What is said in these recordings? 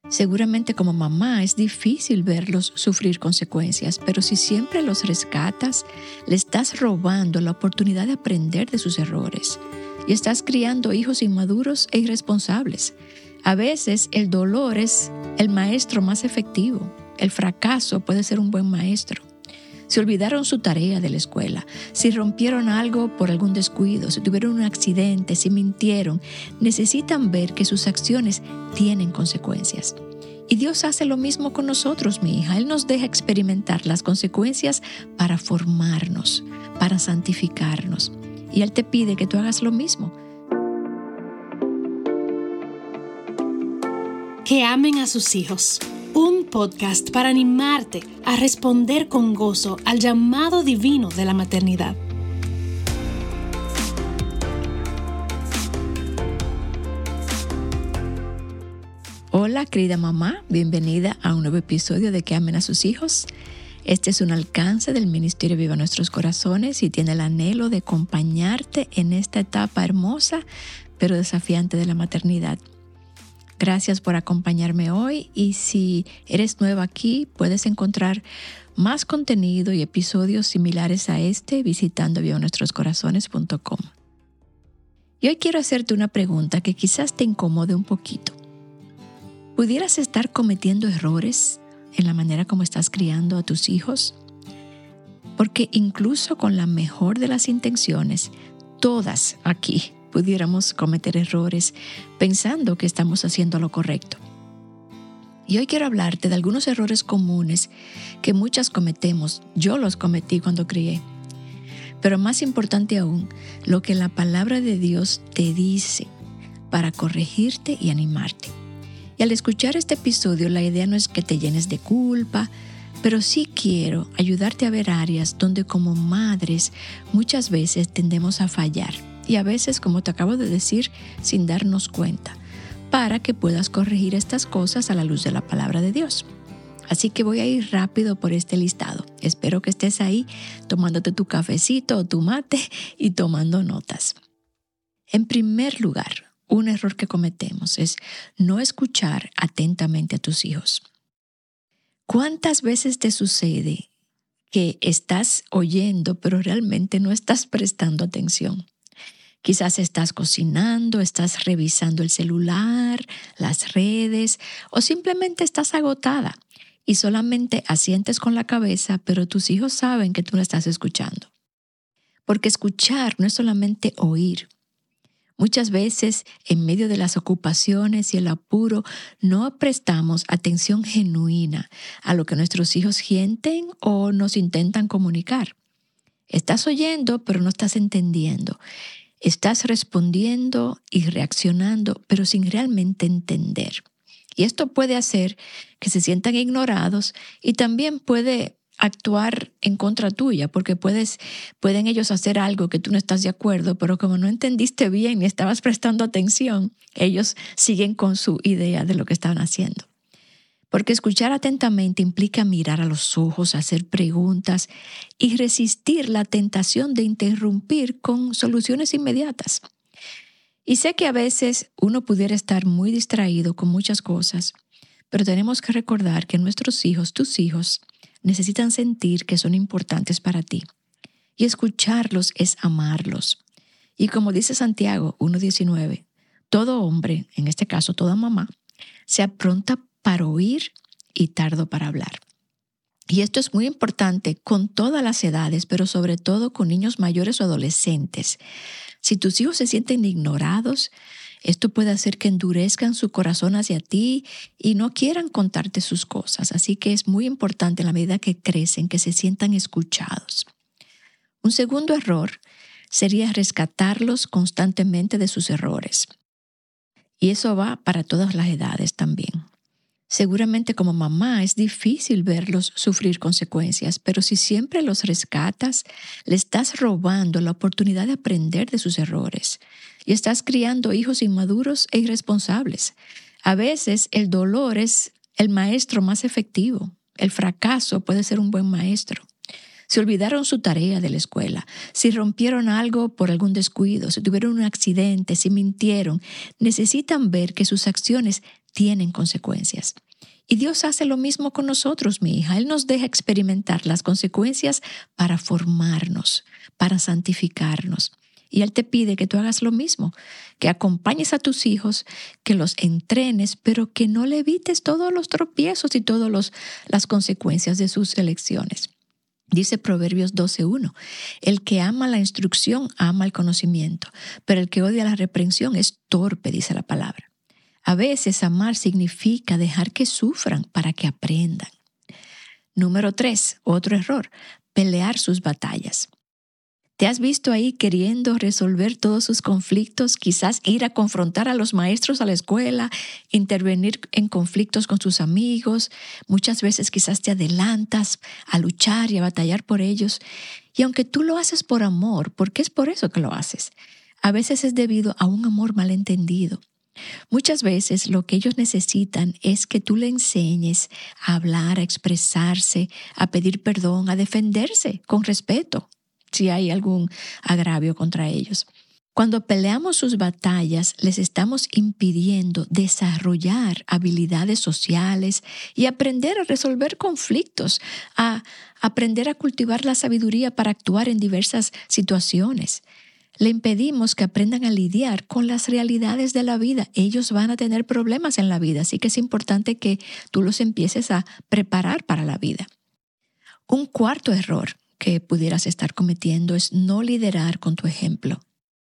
Seguramente como mamá es difícil verlos sufrir consecuencias, pero si siempre los rescatas, le estás robando la oportunidad de aprender de sus errores y estás criando hijos inmaduros e irresponsables. A veces el dolor es el maestro más efectivo. El fracaso puede ser un buen maestro. Si olvidaron su tarea de la escuela, si rompieron algo por algún descuido, si tuvieron un accidente, si mintieron, necesitan ver que sus acciones tienen consecuencias. Y Dios hace lo mismo con nosotros, mi hija. Él nos deja experimentar las consecuencias para formarnos, para santificarnos. Y Él te pide que tú hagas lo mismo. Que amen a sus hijos. Un podcast para animarte a responder con gozo al llamado divino de la maternidad. Hola, querida mamá, bienvenida a un nuevo episodio de Que amen a sus hijos. Este es un alcance del Ministerio Viva Nuestros Corazones y tiene el anhelo de acompañarte en esta etapa hermosa pero desafiante de la maternidad. Gracias por acompañarme hoy y si eres nueva aquí, puedes encontrar más contenido y episodios similares a este visitando vivanuestroscorazones.com. Y hoy quiero hacerte una pregunta que quizás te incomode un poquito. ¿Pudieras estar cometiendo errores en la manera como estás criando a tus hijos? Porque incluso con la mejor de las intenciones, todas aquí pudiéramos cometer errores pensando que estamos haciendo lo correcto. Y hoy quiero hablarte de algunos errores comunes que muchas cometemos. Yo los cometí cuando crié. Pero más importante aún, lo que la palabra de Dios te dice para corregirte y animarte. Y al escuchar este episodio, la idea no es que te llenes de culpa, pero sí quiero ayudarte a ver áreas donde como madres muchas veces tendemos a fallar. Y a veces, como te acabo de decir, sin darnos cuenta, para que puedas corregir estas cosas a la luz de la palabra de Dios. Así que voy a ir rápido por este listado. Espero que estés ahí tomándote tu cafecito o tu mate y tomando notas. En primer lugar, un error que cometemos es no escuchar atentamente a tus hijos. ¿Cuántas veces te sucede que estás oyendo, pero realmente no estás prestando atención? Quizás estás cocinando, estás revisando el celular, las redes o simplemente estás agotada y solamente asientes con la cabeza, pero tus hijos saben que tú no estás escuchando. Porque escuchar no es solamente oír. Muchas veces, en medio de las ocupaciones y el apuro, no prestamos atención genuina a lo que nuestros hijos sienten o nos intentan comunicar. Estás oyendo, pero no estás entendiendo. Estás respondiendo y reaccionando, pero sin realmente entender. Y esto puede hacer que se sientan ignorados y también puede actuar en contra tuya, porque pueden ellos hacer algo que tú no estás de acuerdo, pero como no entendiste bien ni estabas prestando atención, ellos siguen con su idea de lo que estaban haciendo. Porque escuchar atentamente implica mirar a los ojos, hacer preguntas y resistir la tentación de interrumpir con soluciones inmediatas. Y sé que a veces uno pudiera estar muy distraído con muchas cosas, pero tenemos que recordar que nuestros hijos, tus hijos, necesitan sentir que son importantes para ti. Y escucharlos es amarlos. Y como dice Santiago 1:19, todo hombre, en este caso toda mamá, se apronta para oír y tardo para hablar. Y esto es muy importante con todas las edades, pero sobre todo con niños mayores o adolescentes. Si tus hijos se sienten ignorados, esto puede hacer que endurezcan su corazón hacia ti y no quieran contarte sus cosas. Así que es muy importante en la medida que crecen que se sientan escuchados. Un segundo error sería rescatarlos constantemente de sus errores. Y eso va para todas las edades también. Seguramente como mamá es difícil verlos sufrir consecuencias, pero si siempre los rescatas, le estás robando la oportunidad de aprender de sus errores y estás criando hijos inmaduros e irresponsables. A veces el dolor es el maestro más efectivo. El fracaso puede ser un buen maestro. Si olvidaron su tarea de la escuela, si rompieron algo por algún descuido, si tuvieron un accidente, si mintieron, necesitan ver que sus acciones tienen consecuencias. Y Dios hace lo mismo con nosotros, mi hija. Él nos deja experimentar las consecuencias para formarnos, para santificarnos. Y Él te pide que tú hagas lo mismo, que acompañes a tus hijos, que los entrenes, pero que no le evites todos los tropiezos y todas las consecuencias de sus elecciones. Dice Proverbios 12:1, el que ama la instrucción ama el conocimiento, pero el que odia la reprensión es torpe, dice la palabra. A veces amar significa dejar que sufran para que aprendan. Número 3, otro error, pelear sus batallas. ¿Te has visto ahí queriendo resolver todos sus conflictos? Quizás ir a confrontar a los maestros a la escuela, intervenir en conflictos con sus amigos. Muchas veces quizás te adelantas a luchar y a batallar por ellos. Y aunque tú lo haces por amor, porque es por eso que lo haces, a veces es debido a un amor malentendido. Muchas veces lo que ellos necesitan es que tú le enseñes a hablar, a expresarse, a pedir perdón, a defenderse con respeto si hay algún agravio contra ellos. Cuando peleamos sus batallas, les estamos impidiendo desarrollar habilidades sociales y aprender a resolver conflictos, a aprender a cultivar la sabiduría para actuar en diversas situaciones. Le impedimos que aprendan a lidiar con las realidades de la vida. Ellos van a tener problemas en la vida, así que es importante que tú los empieces a preparar para la vida. Un cuarto error que pudieras estar cometiendo es no liderar con tu ejemplo.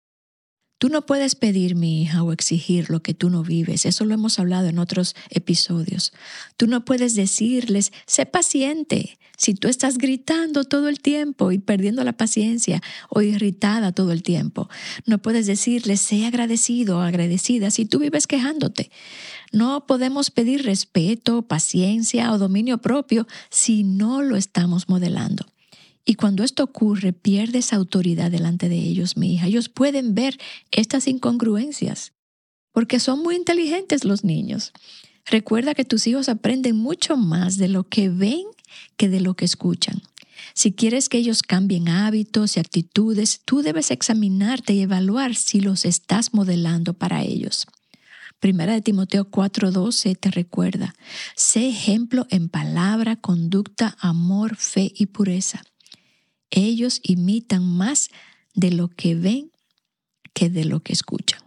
Tú no puedes pedir, mi hija, o exigir lo que tú no vives. Eso lo hemos hablado en otros episodios. Tú no puedes decirles, sé paciente. Si tú estás gritando todo el tiempo y perdiendo la paciencia o irritada todo el tiempo, no puedes decirles, sé agradecido o agradecida si tú vives quejándote. No podemos pedir respeto, paciencia o dominio propio si no lo estamos modelando. Y cuando esto ocurre, pierdes autoridad delante de ellos, mi hija. Ellos pueden ver estas incongruencias porque son muy inteligentes los niños. Recuerda que tus hijos aprenden mucho más de lo que ven que de lo que escuchan. Si quieres que ellos cambien hábitos y actitudes, tú debes examinarte y evaluar si los estás modelando para ellos. Primera de Timoteo 4:12 te recuerda, sé ejemplo en palabra, conducta, amor, fe y pureza. Ellos imitan más de lo que ven que de lo que escuchan.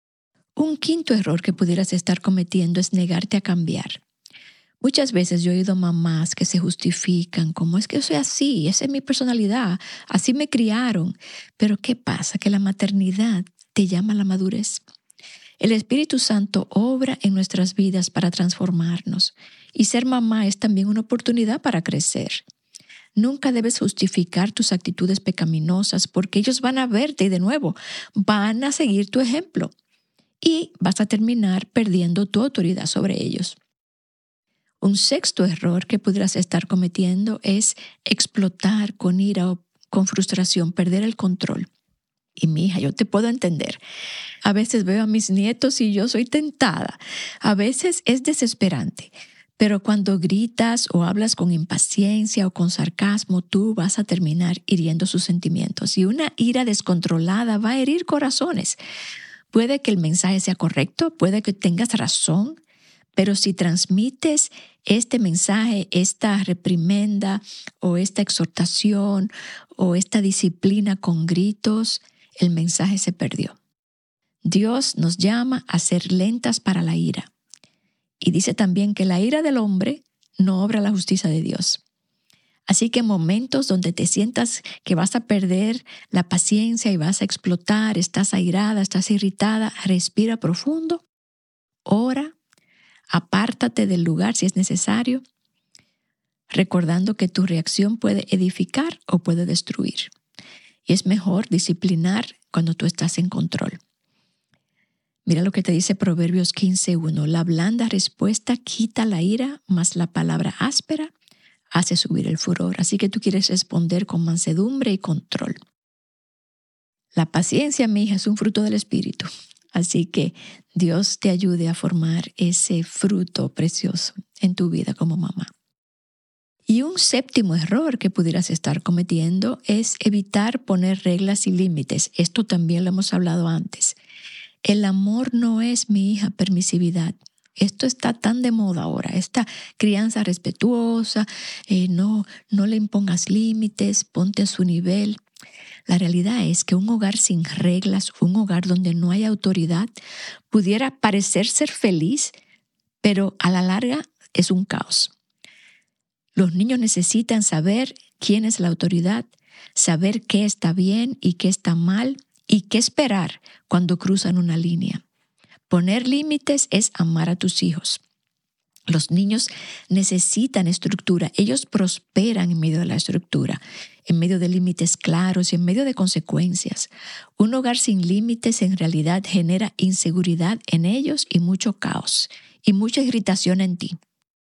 Un quinto error que pudieras estar cometiendo es negarte a cambiar. Muchas veces yo he oído mamás que se justifican como es que yo soy así, esa es mi personalidad, así me criaron. Pero ¿qué pasa? Que la maternidad te llama a la madurez. El Espíritu Santo obra en nuestras vidas para transformarnos y ser mamá es también una oportunidad para crecer. Nunca debes justificar tus actitudes pecaminosas porque ellos van a verte y de nuevo van a seguir tu ejemplo y vas a terminar perdiendo tu autoridad sobre ellos. Un sexto error que pudieras estar cometiendo es explotar con ira o con frustración, perder el control. Y mi hija, yo te puedo entender. A veces veo a mis nietos y yo soy tentada. A veces es desesperante. Pero cuando gritas o hablas con impaciencia o con sarcasmo, tú vas a terminar hiriendo sus sentimientos. Y una ira descontrolada va a herir corazones. Puede que el mensaje sea correcto, puede que tengas razón, pero si transmites este mensaje, esta reprimenda o esta exhortación o esta disciplina con gritos, el mensaje se perdió. Dios nos llama a ser lentas para la ira. Y dice también que la ira del hombre no obra la justicia de Dios. Así que en momentos donde te sientas que vas a perder la paciencia y vas a explotar, estás airada, estás irritada, respira profundo, ora, apártate del lugar si es necesario, recordando que tu reacción puede edificar o puede destruir. Y es mejor disciplinar cuando tú estás en control. Mira lo que te dice Proverbios 15:1. La blanda respuesta quita la ira, mas la palabra áspera hace subir el furor. Así que tú quieres responder con mansedumbre y control. La paciencia, mi hija, es un fruto del Espíritu. Así que Dios te ayude a formar ese fruto precioso en tu vida como mamá. Y un séptimo error que pudieras estar cometiendo es evitar poner reglas y límites. Esto también lo hemos hablado antes. El amor no es, mi hija, permisividad. Esto está tan de moda ahora, esta crianza respetuosa, no le impongas límites, ponte a su nivel. La realidad es que un hogar sin reglas, un hogar donde no hay autoridad, pudiera parecer ser feliz, pero a la larga es un caos. Los niños necesitan saber quién es la autoridad, saber qué está bien y qué está mal y qué esperar cuando cruzan una línea. Poner límites es amar a tus hijos. Los niños necesitan estructura. Ellos prosperan en medio de la estructura, en medio de límites claros y en medio de consecuencias. Un hogar sin límites en realidad genera inseguridad en ellos y mucho caos y mucha irritación en ti.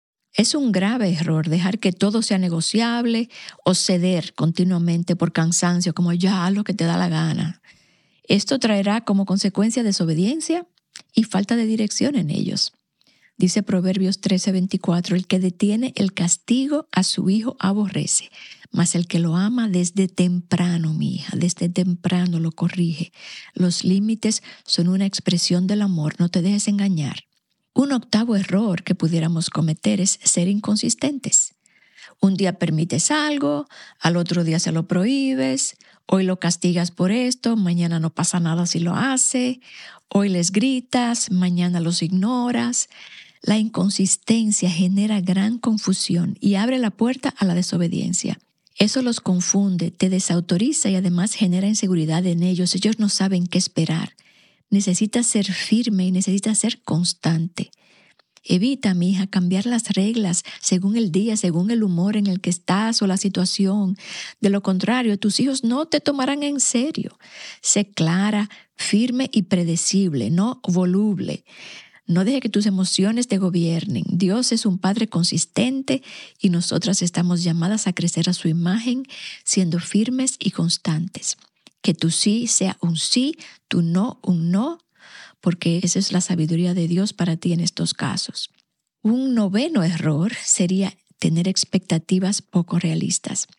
Es un grave error dejar que todo sea negociable o ceder continuamente por cansancio, como ya haz lo que te da la gana. Esto traerá como consecuencia desobediencia y falta de dirección en ellos. Dice Proverbios 13:24, el que detiene el castigo a su hijo aborrece, mas el que lo ama desde temprano, mi hija, desde temprano lo corrige. Los límites son una expresión del amor, no te dejes engañar. Un octavo error que pudiéramos cometer es ser inconsistentes. Un día permites algo, al otro día se lo prohíbes, hoy lo castigas por esto, mañana no pasa nada si lo hace, hoy les gritas, mañana los ignoras. La inconsistencia genera gran confusión y abre la puerta a la desobediencia. Eso los confunde, te desautoriza y además genera inseguridad en ellos. Ellos no saben qué esperar. Necesitas ser firme y necesitas ser constante. Evita, mi hija, cambiar las reglas según el día, según el humor en el que estás o la situación. De lo contrario, tus hijos no te tomarán en serio. Sé clara, firme y predecible, no voluble. No deje que tus emociones te gobiernen. Dios es un Padre consistente y nosotras estamos llamadas a crecer a su imagen, siendo firmes y constantes. Que tu sí sea un sí, tu no un no, porque esa es la sabiduría de Dios para ti en estos casos. Un noveno error sería tener expectativas poco realistas.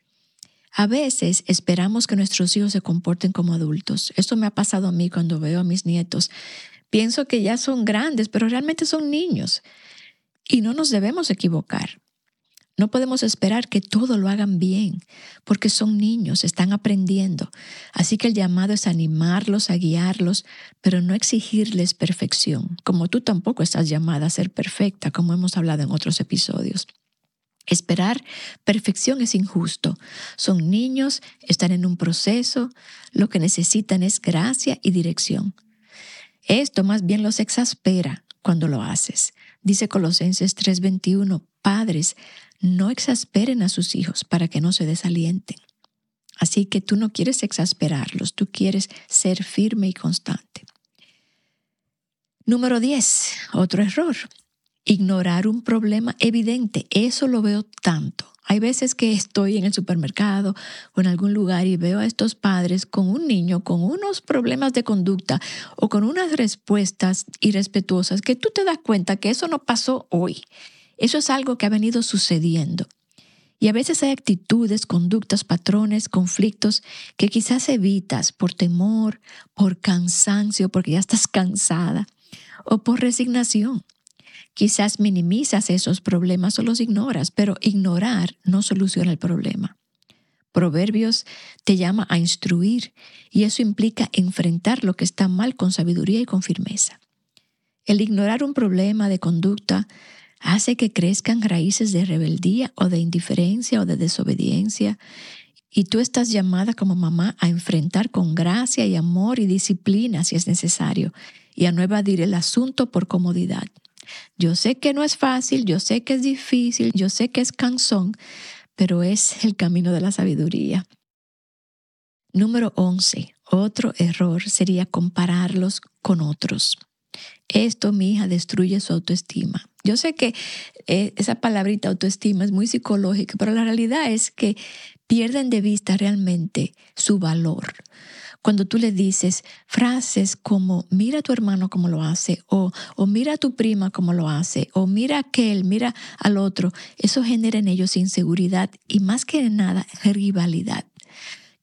A veces esperamos que nuestros hijos se comporten como adultos. Esto me ha pasado a mí cuando veo a mis nietos. Pienso que ya son grandes, pero realmente son niños. Y no nos debemos equivocar. No podemos esperar que todo lo hagan bien, porque son niños, están aprendiendo. Así que el llamado es animarlos, a guiarlos, pero no exigirles perfección, como tú tampoco estás llamada a ser perfecta, como hemos hablado en otros episodios. Esperar perfección es injusto. Son niños, están en un proceso, lo que necesitan es gracia y dirección. Esto más bien los exaspera cuando lo haces. Dice Colosenses 3:21, padres, no exasperen a sus hijos para que no se desalienten. Así que tú no quieres exasperarlos, tú quieres ser firme y constante. Número 10, otro error. Ignorar un problema evidente. Eso lo veo tanto. Hay veces que estoy en el supermercado o en algún lugar y veo a estos padres con un niño con unos problemas de conducta o con unas respuestas irrespetuosas que tú te das cuenta que eso no pasó hoy. Eso es algo que ha venido sucediendo. Y a veces hay actitudes, conductas, patrones, conflictos que quizás evitas por temor, por cansancio, porque ya estás cansada, o por resignación. Quizás minimizas esos problemas o los ignoras, pero ignorar no soluciona el problema. Proverbios te llama a instruir y eso implica enfrentar lo que está mal con sabiduría y con firmeza. El ignorar un problema de conducta hace que crezcan raíces de rebeldía o de indiferencia o de desobediencia y tú estás llamada como mamá a enfrentar con gracia y amor y disciplina si es necesario y a no evadir el asunto por comodidad. Yo sé que no es fácil, yo sé que es difícil, yo sé que es cansón, pero es el camino de la sabiduría. Número 11. Otro error sería compararlos con otros. Esto, mi hija, destruye su autoestima. Yo sé que esa palabrita autoestima es muy psicológica, pero la realidad es que pierden de vista realmente su valor. Cuando tú le dices frases como mira a tu hermano cómo lo hace o mira a tu prima cómo lo hace o mira a aquel, mira al otro, eso genera en ellos inseguridad y más que nada rivalidad.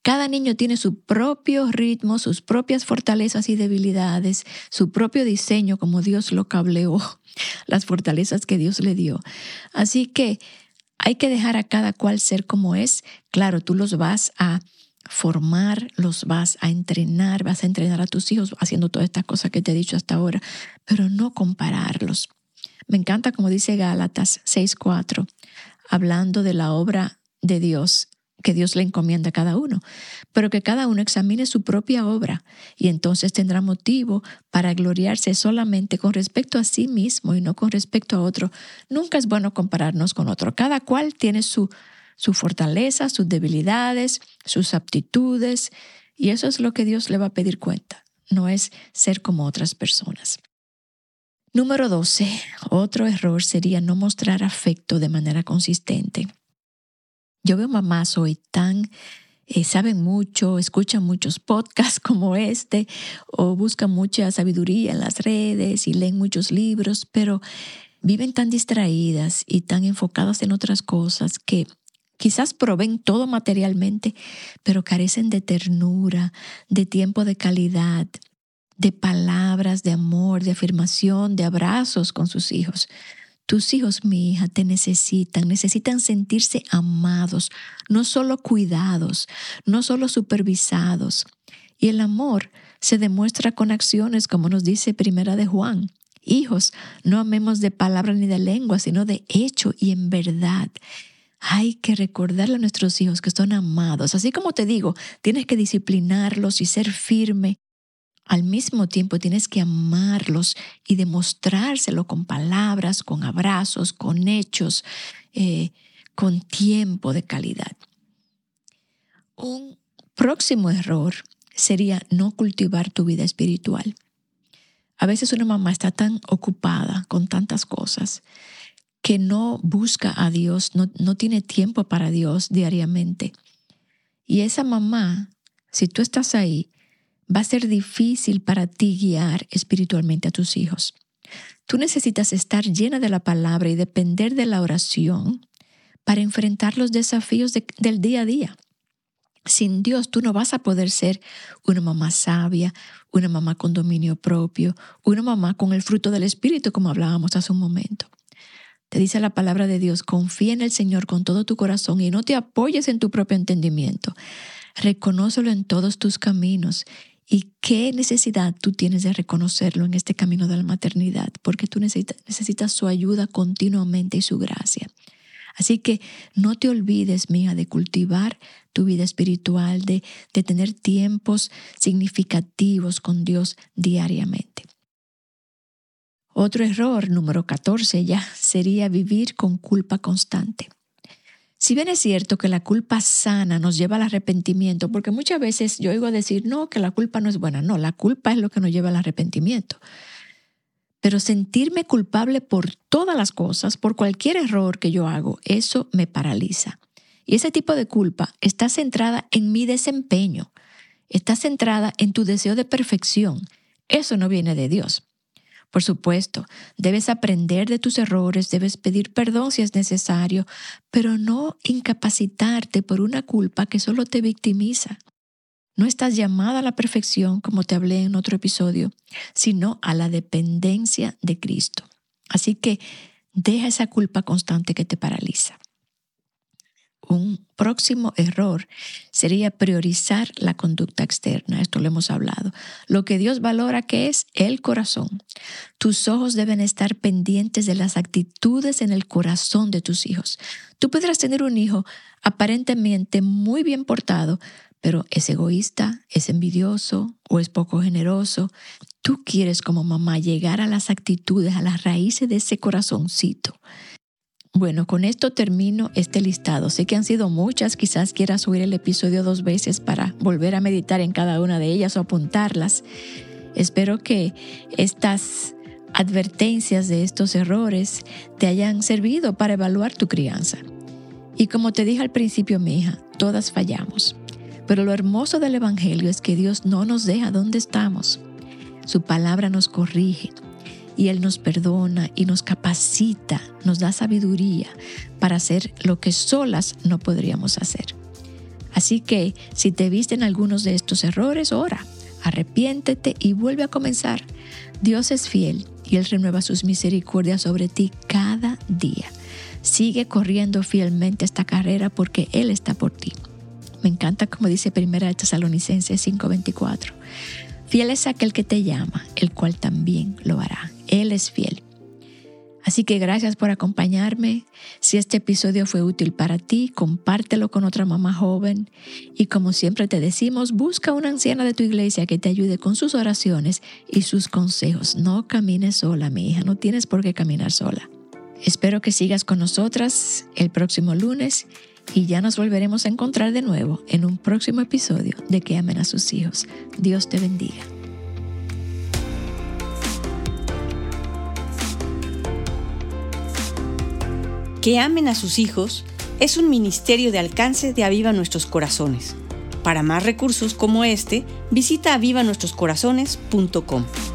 Cada niño tiene su propio ritmo, sus propias fortalezas y debilidades, su propio diseño, como Dios lo cableó, las fortalezas que Dios le dio. Así que hay que dejar a cada cual ser como es. Claro, tú los vas a formar, los vas a entrenar a tus hijos haciendo todas estas cosas que te he dicho hasta ahora, pero no compararlos. Me encanta como dice Gálatas 6:4, hablando de la obra de Dios, que Dios le encomienda a cada uno, pero que cada uno examine su propia obra y entonces tendrá motivo para gloriarse solamente con respecto a sí mismo y no con respecto a otro. Nunca es bueno compararnos con otro. Cada cual tiene su fortaleza, sus debilidades, sus aptitudes, y eso es lo que Dios le va a pedir cuenta. No es ser como otras personas. Número 12. Otro error sería no mostrar afecto de manera consistente. Yo veo mamás hoy saben mucho, escuchan muchos podcasts como este o buscan mucha sabiduría en las redes y leen muchos libros, pero viven tan distraídas y tan enfocadas en otras cosas que quizás proveen todo materialmente, pero carecen de ternura, de tiempo de calidad, de palabras de amor, de afirmación, de abrazos con sus hijos. Tus hijos, mi hija, te necesitan sentirse amados, no solo cuidados, no solo supervisados. Y el amor se demuestra con acciones, como nos dice Primera de Juan. Hijos, no amemos de palabra ni de lengua, sino de hecho y en verdad. Hay que recordarle a nuestros hijos que son amados. Así como te digo, tienes que disciplinarlos y ser firme. Al mismo tiempo tienes que amarlos y demostrárselo con palabras, con abrazos, con hechos, con tiempo de calidad. Un próximo error sería no cultivar tu vida espiritual. A veces una mamá está tan ocupada con tantas cosas que no busca a Dios, no tiene tiempo para Dios diariamente. Y esa mamá, si tú estás ahí, va a ser difícil para ti guiar espiritualmente a tus hijos. Tú necesitas estar llena de la palabra y depender de la oración para enfrentar los desafíos del día a día. Sin Dios tú no vas a poder ser una mamá sabia, una mamá con dominio propio, una mamá con el fruto del Espíritu, como hablábamos hace un momento. Te dice la palabra de Dios, confía en el Señor con todo tu corazón y no te apoyes en tu propio entendimiento. Reconócelo en todos tus caminos. ¿Y qué necesidad tú tienes de reconocerlo en este camino de la maternidad? Porque tú necesitas su ayuda continuamente y su gracia. Así que no te olvides, mía, de cultivar tu vida espiritual, de tener tiempos significativos con Dios diariamente. Otro error, número 14 ya, sería vivir con culpa constante. Si bien es cierto que la culpa sana nos lleva al arrepentimiento, porque muchas veces yo oigo decir, no, que la culpa no es buena. No, la culpa es lo que nos lleva al arrepentimiento. Pero sentirme culpable por todas las cosas, por cualquier error que yo hago, eso me paraliza. Y ese tipo de culpa está centrada en mi desempeño, está centrada en tu deseo de perfección. Eso no viene de Dios. Por supuesto, debes aprender de tus errores, debes pedir perdón si es necesario, pero no incapacitarte por una culpa que solo te victimiza. No estás llamada a la perfección, como te hablé en otro episodio, sino a la dependencia de Cristo. Así que deja esa culpa constante que te paraliza. Un próximo error sería priorizar la conducta externa. Esto lo hemos hablado. Lo que Dios valora, que es el corazón. Tus ojos deben estar pendientes de las actitudes en el corazón de tus hijos. Tú podrás tener un hijo aparentemente muy bien portado, pero es egoísta, es envidioso o es poco generoso. Tú quieres como mamá llegar a las actitudes, a las raíces de ese corazoncito. Bueno, con esto termino este listado. Sé que han sido muchas, quizás quieras oír el episodio 2 veces para volver a meditar en cada una de ellas o apuntarlas. Espero que estas advertencias de estos errores te hayan servido para evaluar tu crianza. Y como te dije al principio, mi hija, todas fallamos. Pero lo hermoso del Evangelio es que Dios no nos deja donde estamos. Su palabra nos corrige. Y Él nos perdona y nos capacita, nos da sabiduría para hacer lo que solas no podríamos hacer. Así que si te viste en algunos de estos errores, ora, arrepiéntete y vuelve a comenzar. Dios es fiel y Él renueva sus misericordias sobre ti cada día. Sigue corriendo fielmente esta carrera porque Él está por ti. Me encanta como dice 1 Tesalonicenses 5:24. Fiel es aquel que te llama, el cual también lo hará. Él es fiel. Así que gracias por acompañarme. Si este episodio fue útil para ti, compártelo con otra mamá joven. Y como siempre te decimos, busca una anciana de tu iglesia que te ayude con sus oraciones y sus consejos. No camines sola, mi hija. No tienes por qué caminar sola. Espero que sigas con nosotras el próximo lunes y ya nos volveremos a encontrar de nuevo en un próximo episodio de Que Amen a Sus Hijos. Dios te bendiga. Que Amen a Sus Hijos es un ministerio de alcance de Aviva Nuestros Corazones. Para más recursos como este, visita avivanuestroscorazones.com.